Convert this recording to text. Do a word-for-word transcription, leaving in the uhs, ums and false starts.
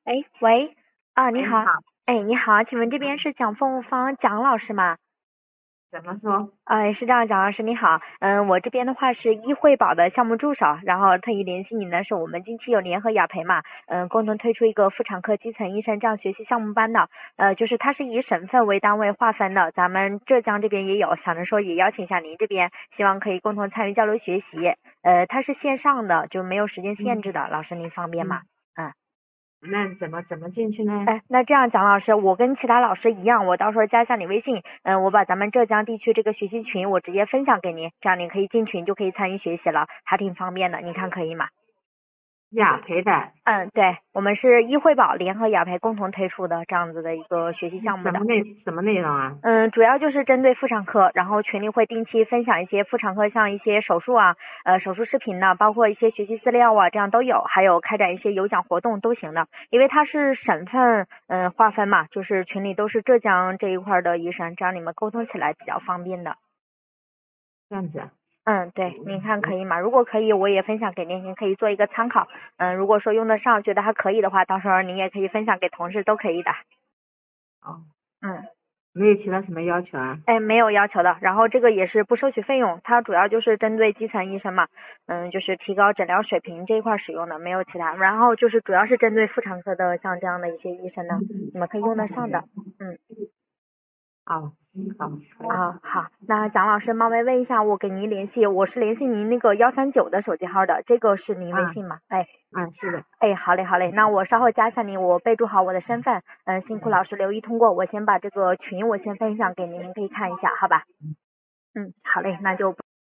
哎，喂，啊，你哎，你好， 好， 哎，你好，请问这边是讲凤芳蒋老师吗？ 怎么说？ 哎，是这样，蒋老师你好，嗯，我这边的话是易惠宝的项目助手，然后特意联系你呢，是我们近期有联合雅培嘛，嗯，共同推出一个妇产科基层医生这样学习项目班的，呃，就是它是以省份为单位划分的，咱们浙江这边也有，想着说也邀请一下您这边，希望可以共同参与交流学习，呃，它是线上的，就没有时间限嗯制的，老师您方便吗？ 嗯， 嗯。 那怎么怎么进去呢？ 哎，那这样，蒋老师，我跟其他老师一样，我到时候加一下你微信，嗯，我把咱们浙江地区这个学习群，我直接分享给您，这样你可以进群就可以参与学习了，还挺方便的，你看可以吗？ 雅培的， 嗯，对，我们是易惠宝联合雅培共同推出的这样子的一个学习项目的。 什么内什么内容啊？ 嗯，主要就是针对妇产科，然后群里会定期分享一些妇产科，像一些手术啊，呃，手术视频呢，包括一些学习资料啊，这样都有，还有开展一些有奖活动都行的。因为它是省份，嗯，划分嘛，就是群里都是浙江这一块的医生，这样你们沟通起来比较方便的。 这样子啊， 嗯，对，您看可以吗？如果可以，我也分享给您，您可以做一个参考。嗯，如果说用得上，觉得还可以的话，到时候您也可以分享给同事，都可以的。 哦， 嗯。 没有其他什么要求啊？ 哎，没有要求的，然后这个也是不收取费用，它主要就是针对基层医生嘛，嗯，就是提高诊疗水平这一块使用的，没有其他。然后就是主要是针对妇产科的，像这样的一些医生呢，你们可以用得上的。嗯， 哦，好， 啊，好，那蒋老师冒昧问一下，我给您联系，我是联系您那个幺三九的手机号的，这个是您微啊信吗？哎， 啊，是的， 哎，好嘞，好嘞，那我稍后加一下您，我备注好我的身份，嗯，辛苦老师留意通过，我先把这个群我先分享给您，您可以看一下，好吧？嗯，好嘞，那就。